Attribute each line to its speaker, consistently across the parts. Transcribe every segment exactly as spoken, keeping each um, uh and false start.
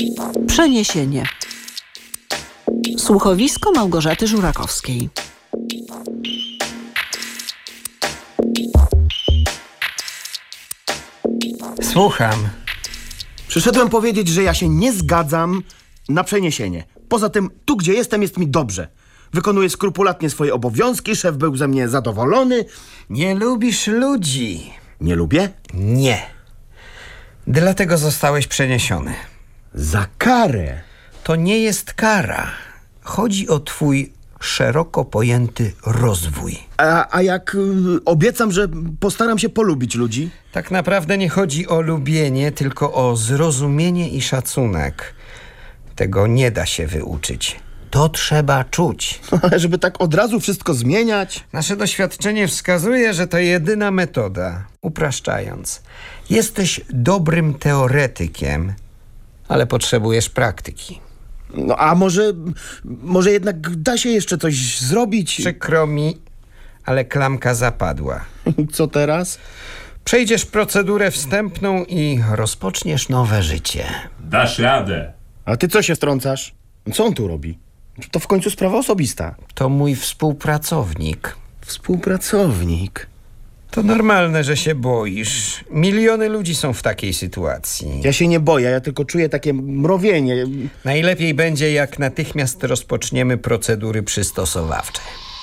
Speaker 1: Przeniesienie. Słuchowisko Małgorzaty Żurakowskiej.
Speaker 2: Słucham.
Speaker 3: Przyszedłem powiedzieć, że ja się nie zgadzam na przeniesienie. Poza tym, tu gdzie jestem, jest mi dobrze. Wykonuję skrupulatnie swoje obowiązki, szef był ze mnie zadowolony.
Speaker 2: Nie lubisz ludzi.
Speaker 3: Nie lubię?
Speaker 2: Nie. Dlatego zostałeś przeniesiony.
Speaker 3: Za karę.
Speaker 2: To nie jest kara. Chodzi o twój szeroko pojęty rozwój.
Speaker 3: A, a jak y, obiecam, że postaram się polubić ludzi?
Speaker 2: Tak naprawdę nie chodzi o lubienie, tylko o zrozumienie i szacunek. Tego nie da się wyuczyć. To trzeba czuć.
Speaker 3: Ale żeby tak od razu wszystko zmieniać?
Speaker 2: Nasze doświadczenie wskazuje, że to jedyna metoda. Upraszczając, jesteś dobrym teoretykiem, ale potrzebujesz praktyki.
Speaker 3: No a może, może jednak da się jeszcze coś zrobić?
Speaker 2: Przykro mi, ale klamka zapadła.
Speaker 3: Co teraz?
Speaker 2: Przejdziesz procedurę wstępną i rozpoczniesz nowe życie.
Speaker 4: Dasz radę.
Speaker 3: A ty co się wtrącasz? Co on tu robi? To w końcu sprawa osobista.
Speaker 2: To mój współpracownik.
Speaker 3: Współpracownik.
Speaker 2: To normalne, że się boisz. Miliony ludzi są w takiej sytuacji.
Speaker 3: Ja się nie boję, ja tylko czuję takie mrowienie.
Speaker 2: Najlepiej będzie, jak natychmiast rozpoczniemy procedury przystosowawcze.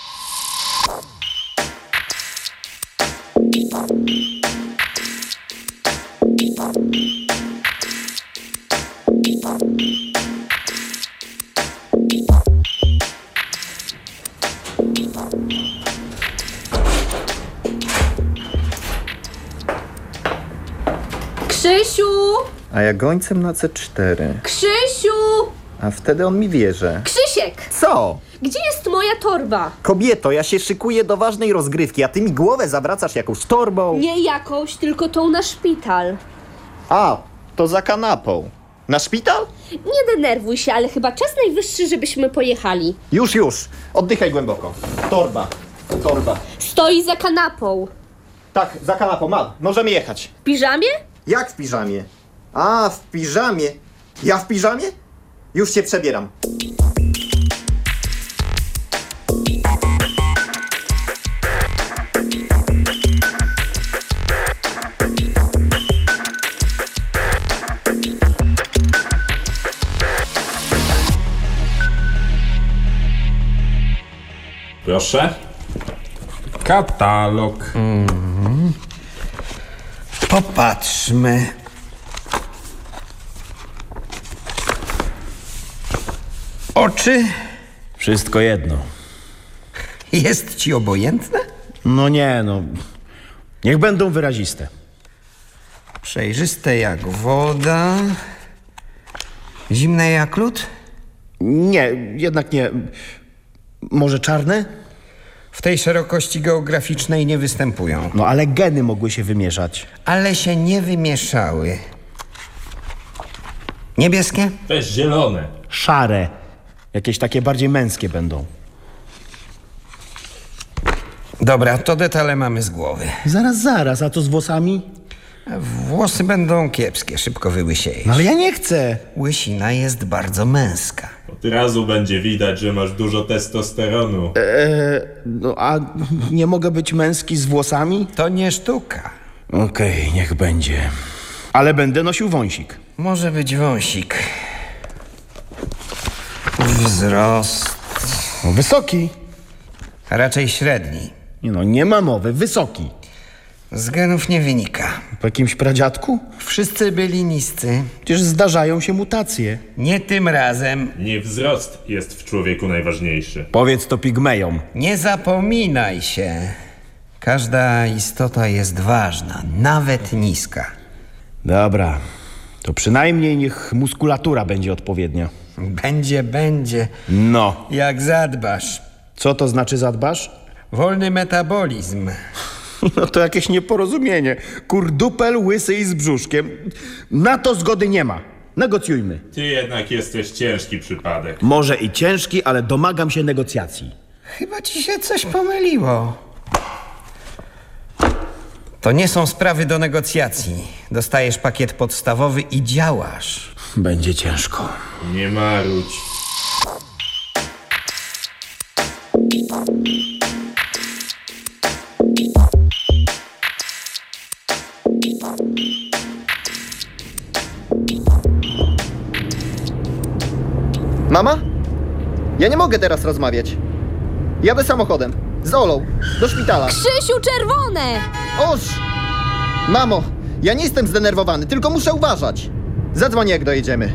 Speaker 5: Krzysiu!
Speaker 6: A ja gońcem na C cztery.
Speaker 5: Krzysiu!
Speaker 6: A wtedy on mi wierzy.
Speaker 5: Krzysiek!
Speaker 6: Co?
Speaker 5: Gdzie jest moja torba?
Speaker 6: Kobieto, ja się szykuję do ważnej rozgrywki, a ty mi głowę zawracasz jakąś torbą.
Speaker 5: Nie jakąś, tylko tą na szpital.
Speaker 6: A, to za kanapą. Na szpital?
Speaker 5: Nie denerwuj się, ale chyba czas najwyższy, żebyśmy pojechali.
Speaker 6: Już, już. Oddychaj głęboko. Torba. Torba.
Speaker 5: Stoi za kanapą.
Speaker 6: Tak, za kanapą, mam. Możemy jechać.
Speaker 5: W piżamie?
Speaker 6: Jak w piżamie? A, w piżamie. Ja w piżamie? Już się przebieram.
Speaker 4: Proszę. Katalog.
Speaker 2: Mm. Popatrzmy. Oczy?
Speaker 3: Wszystko jedno.
Speaker 2: Jest ci obojętne?
Speaker 3: No nie, no. Niech będą wyraziste.
Speaker 2: Przejrzyste jak woda. Zimne jak lód?
Speaker 3: Nie, jednak nie. Może czarne?
Speaker 2: W tej szerokości geograficznej nie występują.
Speaker 3: No ale geny mogły się wymieszać.
Speaker 2: Ale się nie wymieszały. Niebieskie?
Speaker 4: Też zielone.
Speaker 3: Szare. Jakieś takie bardziej męskie będą.
Speaker 2: Dobra, to detale mamy z głowy.
Speaker 3: Zaraz, zaraz, a co z włosami?
Speaker 2: Włosy będą kiepskie, szybko wyłysiejesz.
Speaker 3: No ale ja nie chcę.
Speaker 2: Łysina jest bardzo męska.
Speaker 4: Od razu będzie widać, że masz dużo testosteronu.
Speaker 3: Eee, no a nie mogę być męski z włosami?
Speaker 2: To nie sztuka.
Speaker 3: Okej, okay, niech będzie. Ale będę nosił wąsik.
Speaker 2: Może być wąsik. Wzrost.
Speaker 3: No, wysoki.
Speaker 2: A raczej średni.
Speaker 3: Nie no, nie ma mowy, wysoki.
Speaker 2: Z genów nie wynika.
Speaker 3: Po jakimś pradziadku?
Speaker 2: Wszyscy byli niscy.
Speaker 3: Przecież zdarzają się mutacje.
Speaker 2: Nie tym razem.
Speaker 4: Nie wzrost jest w człowieku najważniejszy.
Speaker 3: Powiedz to pigmejom.
Speaker 2: Nie zapominaj się. Każda istota jest ważna, nawet niska.
Speaker 3: Dobra, to przynajmniej niech muskulatura będzie odpowiednia.
Speaker 2: Będzie, będzie.
Speaker 3: No.
Speaker 2: Jak zadbasz.
Speaker 3: Co to znaczy zadbasz?
Speaker 2: Wolny metabolizm.
Speaker 3: No to jakieś nieporozumienie. Kurdupel łysy i z brzuszkiem. Na to zgody nie ma. Negocjujmy.
Speaker 4: Ty jednak jesteś ciężki przypadek.
Speaker 3: Może i ciężki, ale domagam się negocjacji.
Speaker 2: Chyba ci się coś pomyliło. To nie są sprawy do negocjacji. Dostajesz pakiet podstawowy i działasz.
Speaker 3: Będzie ciężko.
Speaker 4: Nie marudź.
Speaker 6: Mama? Ja nie mogę teraz rozmawiać. Jadę samochodem. Z Olą. Do szpitala.
Speaker 5: Krzysiu, czerwone!
Speaker 6: Oż! Mamo, ja nie jestem zdenerwowany, tylko muszę uważać. Zadzwonię, jak dojedziemy.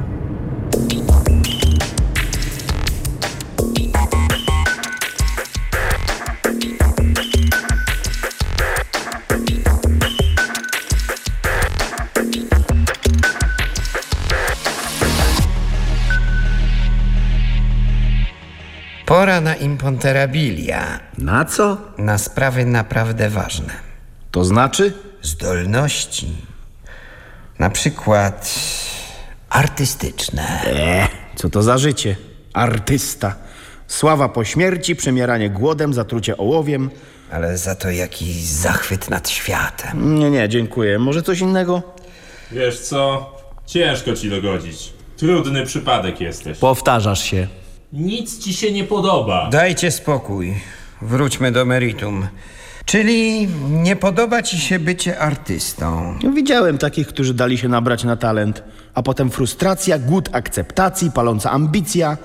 Speaker 2: Pora na imponterabilia,
Speaker 3: Na co?
Speaker 2: na sprawy naprawdę ważne.
Speaker 3: To znaczy?
Speaker 2: Zdolności, na przykład artystyczne.
Speaker 3: Eee, co to za życie? Artysta. Sława po śmierci, przemieranie głodem, zatrucie ołowiem.
Speaker 2: Ale za to jakiś zachwyt nad światem.
Speaker 3: Nie, nie, dziękuję. Może coś innego?
Speaker 4: Wiesz co? Ciężko ci dogodzić. Trudny przypadek jesteś.
Speaker 3: Powtarzasz się.
Speaker 4: Nic ci się nie podoba.
Speaker 2: Dajcie spokój. Wróćmy do meritum. Czyli nie podoba ci się bycie artystą.
Speaker 3: Widziałem takich, którzy dali się nabrać na talent, a potem frustracja, głód akceptacji, paląca ambicja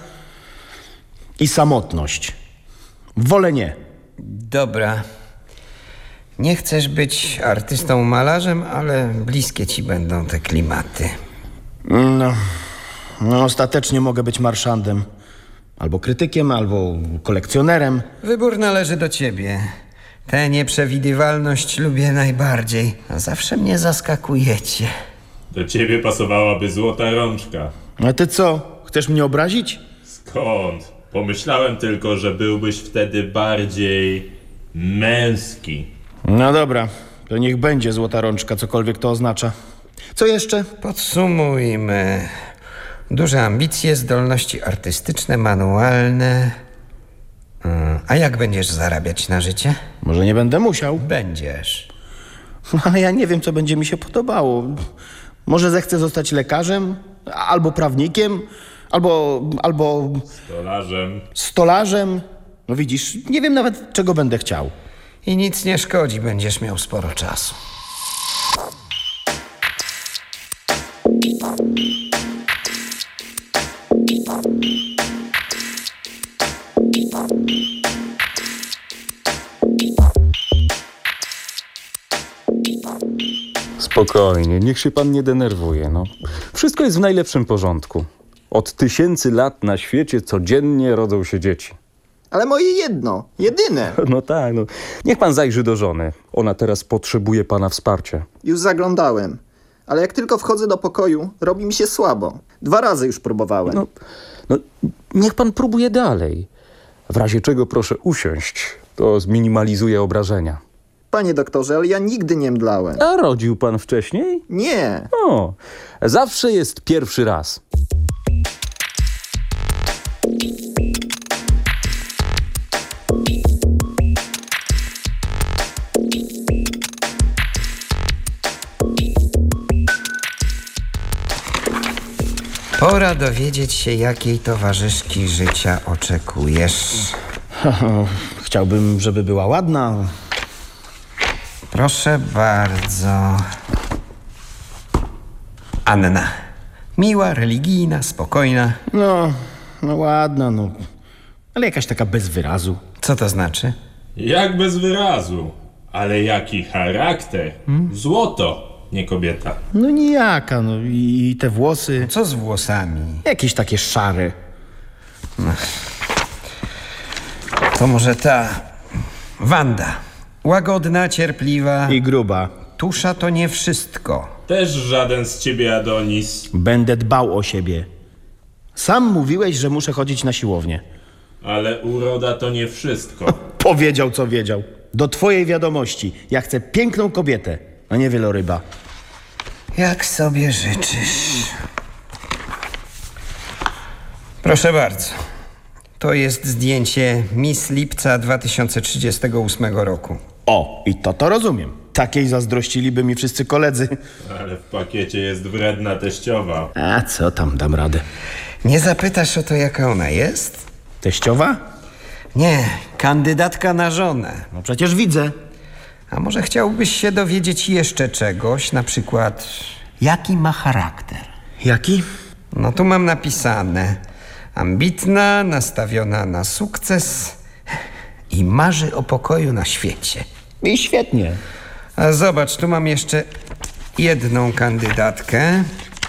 Speaker 3: i samotność. Wolę nie.
Speaker 2: Dobra. Nie chcesz być artystą malarzem, ale bliskie ci będą te klimaty.
Speaker 3: No, no ostatecznie mogę być marszandem. Albo krytykiem, albo kolekcjonerem.
Speaker 2: Wybór należy do ciebie. Tę nieprzewidywalność lubię najbardziej. Zawsze mnie zaskakujecie.
Speaker 4: Do ciebie pasowałaby złota rączka.
Speaker 3: A ty co? Chcesz mnie obrazić?
Speaker 4: Skąd? Pomyślałem tylko, że byłbyś wtedy bardziej męski.
Speaker 3: No dobra, to niech będzie złota rączka, cokolwiek to oznacza. Co jeszcze?
Speaker 2: Podsumujmy. Duże ambicje, zdolności artystyczne, manualne. Mm, A jak będziesz zarabiać na życie?
Speaker 3: Może nie będę musiał,
Speaker 2: Będziesz.
Speaker 3: ale ja nie wiem, co będzie mi się podobało. Może zechcę zostać lekarzem, albo prawnikiem, albo, albo
Speaker 4: Stolarzem.
Speaker 3: stolarzem. No widzisz, nie wiem nawet, czego będę chciał.
Speaker 2: I nic nie szkodzi, będziesz miał sporo czasu.
Speaker 7: Spokojnie, niech się pan nie denerwuje, no. Wszystko jest w najlepszym porządku. Od tysięcy lat na świecie codziennie rodzą się dzieci.
Speaker 6: Ale moje jedno, jedyne.
Speaker 7: No tak, no. Niech pan zajrzy do żony. Ona teraz potrzebuje pana wsparcia.
Speaker 6: Już zaglądałem. Ale jak tylko wchodzę do pokoju, robi mi się słabo. Dwa razy już próbowałem.
Speaker 7: No, no niech pan próbuje dalej. W razie czego proszę usiąść. To zminimalizuje obrażenia.
Speaker 6: Panie doktorze, ale ja nigdy nie mdlałem.
Speaker 7: A rodził pan wcześniej?
Speaker 6: Nie.
Speaker 7: O, zawsze jest pierwszy raz.
Speaker 2: Pora dowiedzieć się, jakiej towarzyszki życia oczekujesz.
Speaker 3: Chciałbym, żeby była ładna.
Speaker 2: Proszę bardzo. Anna. Miła, religijna, spokojna.
Speaker 3: No, no ładna, no. Ale jakaś taka bez wyrazu.
Speaker 2: Co to znaczy?
Speaker 4: Jak bez wyrazu. Ale jaki charakter. Złoto, nie kobieta.
Speaker 3: No nijaka, no i, i te włosy.
Speaker 2: Co z włosami?
Speaker 3: Jakieś takie szare.
Speaker 2: To może ta Wanda. Łagodna, cierpliwa.
Speaker 3: I gruba.
Speaker 2: Tusza to nie wszystko.
Speaker 4: Też żaden z ciebie Adonis.
Speaker 3: Będę dbał o siebie. Sam mówiłeś, że muszę chodzić na siłownię.
Speaker 4: Ale uroda to nie wszystko.
Speaker 3: Powiedział, co wiedział. Do twojej wiadomości. Ja chcę piękną kobietę, a nie wieloryba.
Speaker 2: Jak sobie życzysz. Proszę bardzo. To jest zdjęcie Miss Lipca dwa tysiące trzydziestego ósmego roku.
Speaker 3: O, i to to rozumiem. Takiej zazdrościliby mi wszyscy koledzy.
Speaker 4: Ale w pakiecie jest wredna teściowa.
Speaker 3: A co tam, dam radę.
Speaker 2: Nie zapytasz o to, jaka ona jest?
Speaker 3: Teściowa?
Speaker 2: Nie, kandydatka na żonę.
Speaker 3: No przecież widzę.
Speaker 2: A może chciałbyś się dowiedzieć jeszcze czegoś? Na przykład, jaki ma charakter?
Speaker 3: Jaki?
Speaker 2: No tu mam napisane. Ambitna, nastawiona na sukces i marzy o pokoju na świecie.
Speaker 3: I świetnie.
Speaker 2: A zobacz, tu mam jeszcze jedną kandydatkę.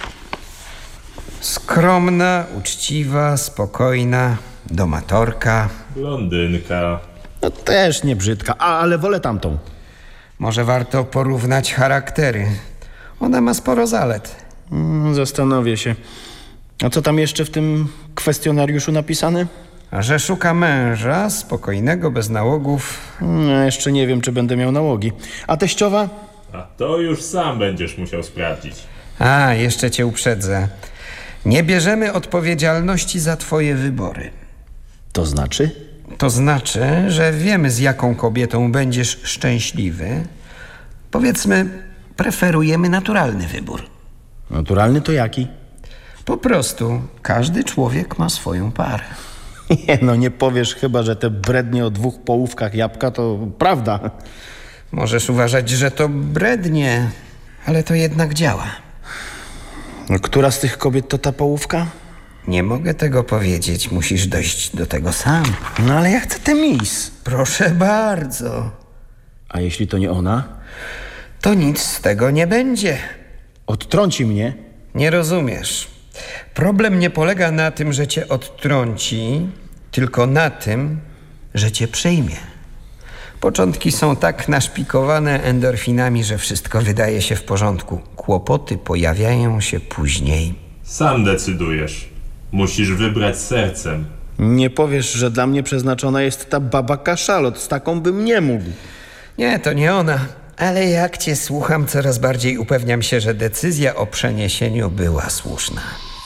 Speaker 2: Skromna, uczciwa, spokojna, domatorka.
Speaker 4: Blondynka.
Speaker 3: No też nie brzydka, a, ale wolę tamtą.
Speaker 2: Może warto porównać charaktery. Ona ma sporo zalet.
Speaker 3: Mm, zastanowię się. A co tam jeszcze w tym kwestionariuszu napisane?
Speaker 2: A że szuka męża, spokojnego, bez nałogów.
Speaker 3: No, jeszcze nie wiem, czy będę miał nałogi. A teściowa?
Speaker 4: A to już sam będziesz musiał sprawdzić.
Speaker 2: A, jeszcze cię uprzedzę. Nie bierzemy odpowiedzialności za twoje wybory.
Speaker 3: To znaczy?
Speaker 2: To znaczy, że wiemy, z jaką kobietą będziesz szczęśliwy. Powiedzmy, preferujemy naturalny wybór.
Speaker 3: Naturalny to jaki?
Speaker 2: Po prostu każdy człowiek ma swoją parę.
Speaker 3: Nie, no nie powiesz chyba, że te brednie o dwóch połówkach jabłka to prawda.
Speaker 2: Możesz uważać, że to brednie, ale to jednak działa.
Speaker 3: No, która z tych kobiet to ta połówka?
Speaker 2: Nie mogę tego powiedzieć, musisz dojść do tego sam.
Speaker 3: No ale ja chcę tę mis.
Speaker 2: Proszę bardzo.
Speaker 3: A jeśli to nie ona?
Speaker 2: To nic z tego nie będzie.
Speaker 3: Odtrąci mnie.
Speaker 2: Nie rozumiesz. Problem nie polega na tym, że cię odtrąci, tylko na tym, że cię przyjmie. Początki są tak naszpikowane endorfinami, że wszystko wydaje się w porządku. Kłopoty pojawiają się później.
Speaker 4: Sam decydujesz. Musisz wybrać sercem.
Speaker 3: Nie powiesz, że dla mnie przeznaczona jest ta baba kaszalot. Z taką bym nie mógł.
Speaker 2: Nie, to nie ona. Ale jak cię słucham, coraz bardziej upewniam się, że decyzja o przeniesieniu była słuszna.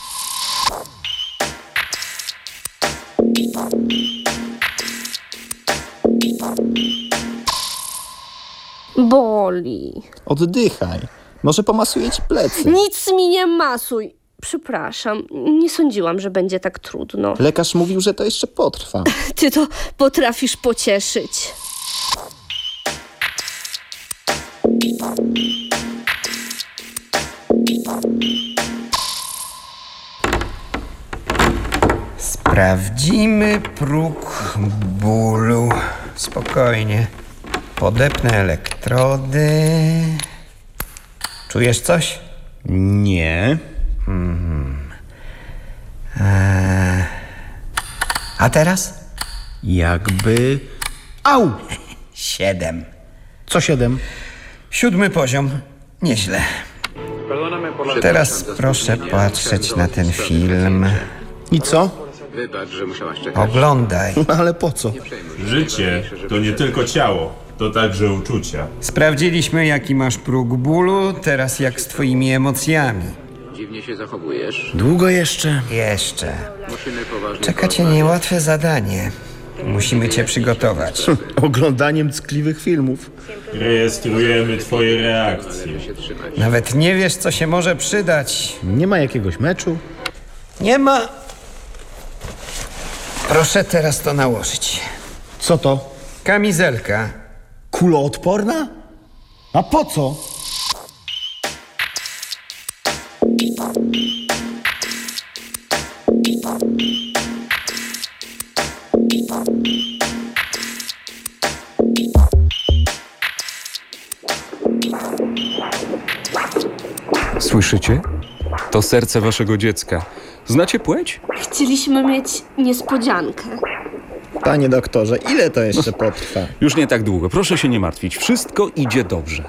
Speaker 5: Boli.
Speaker 6: Oddychaj. Może pomasuję ci plecy.
Speaker 5: Nic mi nie masuj. Przepraszam, nie sądziłam, że będzie tak trudno.
Speaker 6: Lekarz mówił, że to jeszcze potrwa.
Speaker 5: Ty to potrafisz pocieszyć.
Speaker 2: Sprawdzimy próg bólu. Spokojnie. Podepnę elektrody. Czujesz coś?
Speaker 3: Nie.
Speaker 2: Eee. A teraz?
Speaker 3: Jakby... Au!
Speaker 2: Siedem.
Speaker 3: Co siedem?
Speaker 2: Siódmy poziom. Nieźle. Teraz proszę patrzeć na ten film.
Speaker 3: I co?
Speaker 2: Oglądaj.
Speaker 3: Ale po co?
Speaker 4: Życie to nie tylko ciało, to także uczucia.
Speaker 2: Sprawdziliśmy, jaki masz próg bólu, teraz jak z twoimi emocjami.
Speaker 8: Dziwnie się zachowujesz.
Speaker 3: Długo jeszcze?
Speaker 2: Jeszcze.
Speaker 8: Musimy poważnie
Speaker 2: Czeka cię niełatwe zadanie. Musimy cię przygotować.
Speaker 3: Oglądaniem ckliwych filmów.
Speaker 4: Rejestrujemy twoje reakcje.
Speaker 8: się trzymać.
Speaker 2: Nawet nie wiesz, co się może przydać.
Speaker 3: Nie ma jakiegoś meczu?
Speaker 2: Nie ma. Proszę teraz to nałożyć.
Speaker 3: Co to?
Speaker 2: Kamizelka.
Speaker 3: Kuloodporna? A po co?
Speaker 7: Słyszycie? To serce waszego dziecka. Znacie płeć?
Speaker 5: Chcieliśmy mieć niespodziankę.
Speaker 6: Panie doktorze, ile to jeszcze potrwa?
Speaker 7: Już nie tak długo. Proszę się nie martwić. Wszystko idzie dobrze.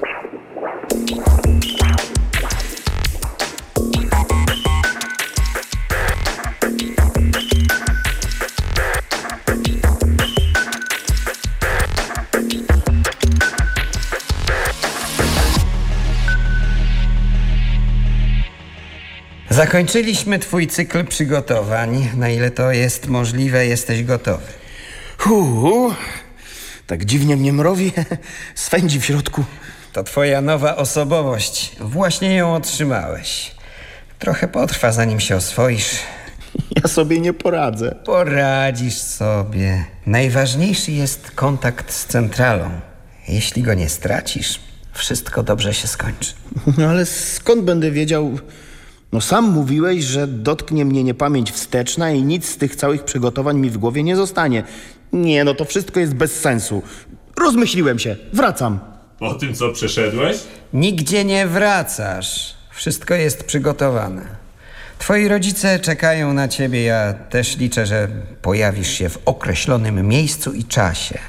Speaker 2: Zakończyliśmy twój cykl przygotowań. Na ile to jest możliwe, jesteś gotowy.
Speaker 3: Huu, tak dziwnie mnie mrowi. Swędzi w środku.
Speaker 2: To twoja nowa osobowość. Właśnie ją otrzymałeś. Trochę potrwa, zanim się oswoisz.
Speaker 3: Ja sobie nie poradzę.
Speaker 2: Poradzisz sobie. Najważniejszy jest kontakt z centralą. Jeśli go nie stracisz, wszystko dobrze się skończy.
Speaker 3: No ale skąd będę wiedział... No sam mówiłeś, że dotknie mnie niepamięć wsteczna i nic z tych całych przygotowań mi w głowie nie zostanie. Nie, no to wszystko jest bez sensu. Rozmyśliłem się. Wracam.
Speaker 4: Po tym, co przeszedłeś?
Speaker 2: Nigdzie nie wracasz. Wszystko jest przygotowane. Twoi rodzice czekają na ciebie. Ja też liczę, że pojawisz się w określonym miejscu i czasie.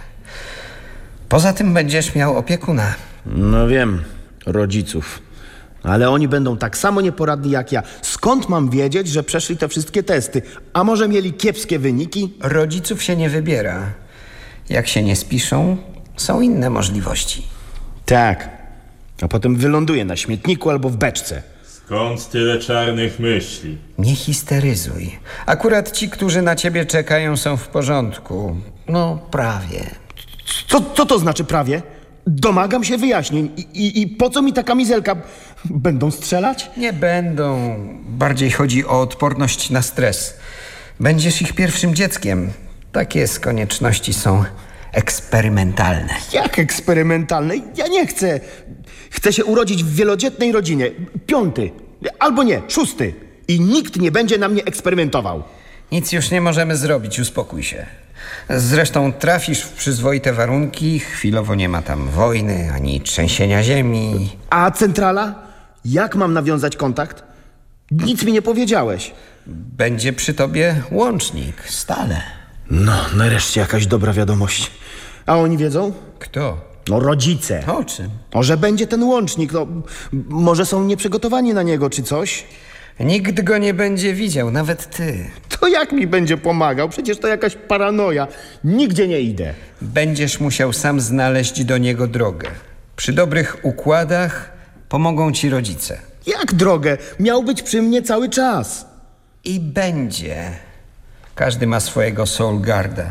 Speaker 2: Poza tym będziesz miał opiekuna.
Speaker 3: No wiem, rodziców. Ale oni będą tak samo nieporadni jak ja. Skąd mam wiedzieć, że przeszli te wszystkie testy? A może mieli kiepskie wyniki?
Speaker 2: Rodziców się nie wybiera. Jak się nie spiszą, są inne możliwości.
Speaker 3: Tak. A potem wyląduje na śmietniku albo w beczce.
Speaker 4: Skąd tyle czarnych myśli?
Speaker 2: Nie histeryzuj. Akurat ci, którzy na ciebie czekają, są w porządku. No, prawie.
Speaker 3: Co, co to znaczy prawie? Domagam się wyjaśnień. I, i, I po co mi ta kamizelka? Będą strzelać?
Speaker 2: Nie będą. Bardziej chodzi o odporność na stres. Będziesz ich pierwszym dzieckiem. Takie z konieczności są eksperymentalne.
Speaker 3: Jak eksperymentalne? Ja nie chcę. Chcę się urodzić w wielodzietnej rodzinie. Piąty. Albo nie, szósty. I nikt nie będzie na mnie eksperymentował.
Speaker 2: Nic już nie możemy zrobić, uspokój się. Zresztą trafisz w przyzwoite warunki. Chwilowo nie ma tam wojny, ani trzęsienia ziemi.
Speaker 3: A centrala? Jak mam nawiązać kontakt? Nic mi nie powiedziałeś.
Speaker 2: Będzie przy tobie łącznik, stale.
Speaker 3: No, nareszcie jakaś dobra wiadomość. A oni wiedzą?
Speaker 2: Kto?
Speaker 3: No rodzice.
Speaker 2: O czym?
Speaker 3: O, że będzie ten łącznik, no może są nieprzygotowani na niego czy coś?
Speaker 2: Nikt go nie będzie widział, nawet ty.
Speaker 3: To jak mi będzie pomagał? Przecież to jakaś paranoja. Nigdzie nie idę.
Speaker 2: Będziesz musiał sam znaleźć do niego drogę. Przy dobrych układach pomogą ci rodzice.
Speaker 3: Jak drogę? Miał być przy mnie cały czas.
Speaker 2: I będzie. Każdy ma swojego soul guarda.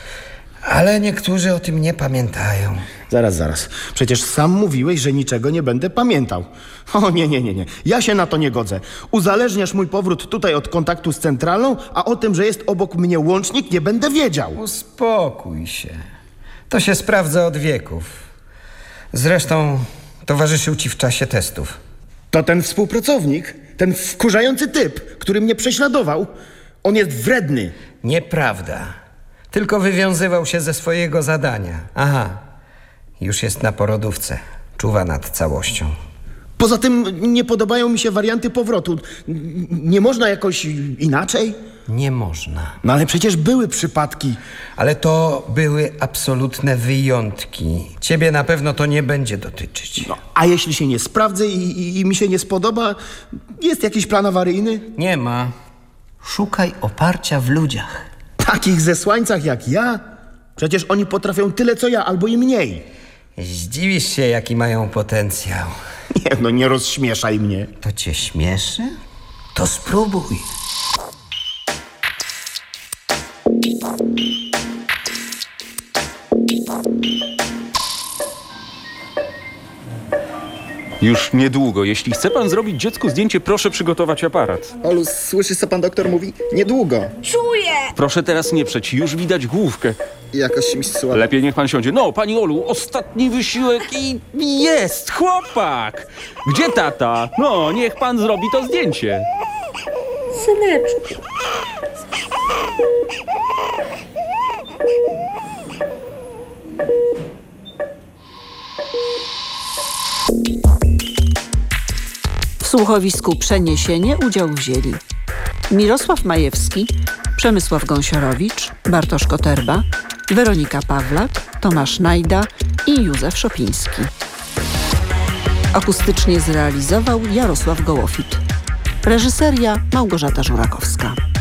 Speaker 2: Ale niektórzy o tym nie pamiętają.
Speaker 3: Zaraz, zaraz. Przecież sam mówiłeś, że niczego nie będę pamiętał. O nie, nie, nie, nie. Ja się na to nie godzę. Uzależniasz mój powrót tutaj od kontaktu z centralą, a o tym, że jest obok mnie łącznik, nie będę wiedział.
Speaker 2: Uspokój się. To się sprawdza od wieków. Zresztą towarzyszył ci w czasie testów.
Speaker 3: To ten współpracownik, ten wkurzający typ, który mnie prześladował. On jest wredny.
Speaker 2: Nieprawda. Tylko wywiązywał się ze swojego zadania. Aha, już jest na porodówce. Czuwa nad całością.
Speaker 3: Poza tym nie podobają mi się warianty powrotu. Nie można jakoś inaczej?
Speaker 2: Nie można.
Speaker 3: No ale przecież były przypadki.
Speaker 2: Ale to były absolutne wyjątki. Ciebie na pewno to nie będzie dotyczyć.
Speaker 3: No, a jeśli się nie sprawdzę i, i, i mi się nie spodoba, jest jakiś plan awaryjny?
Speaker 2: Nie ma. Szukaj oparcia w ludziach.
Speaker 3: Takich zesłańcach jak ja? Przecież oni potrafią tyle co ja, albo i mniej.
Speaker 2: Zdziwisz się, jaki mają potencjał.
Speaker 3: Nie, no nie rozśmieszaj mnie.
Speaker 2: To cię śmieszy? To spróbuj.
Speaker 7: Już niedługo. Jeśli chce pan zrobić dziecku zdjęcie, proszę przygotować aparat.
Speaker 6: Olu, słyszysz, co pan doktor mówi? Niedługo.
Speaker 7: Proszę teraz nie przeć, już widać główkę.
Speaker 6: Jakoś mi słabo.
Speaker 7: Lepiej niech pan siądzie. No, pani Olu, ostatni wysiłek i jest chłopak! Gdzie tata? No, niech pan zrobi to zdjęcie.
Speaker 5: Syneczku.
Speaker 1: W słuchowisku Przeniesienie udział wzięli Mirosław Majewski, Przemysław Gąsiorowicz, Bartosz Koterba, Weronika Pawlak, Tomasz Najda i Józef Szopiński. Akustycznie zrealizował Jarosław Gołofit. Reżyseria Małgorzata Żurakowska.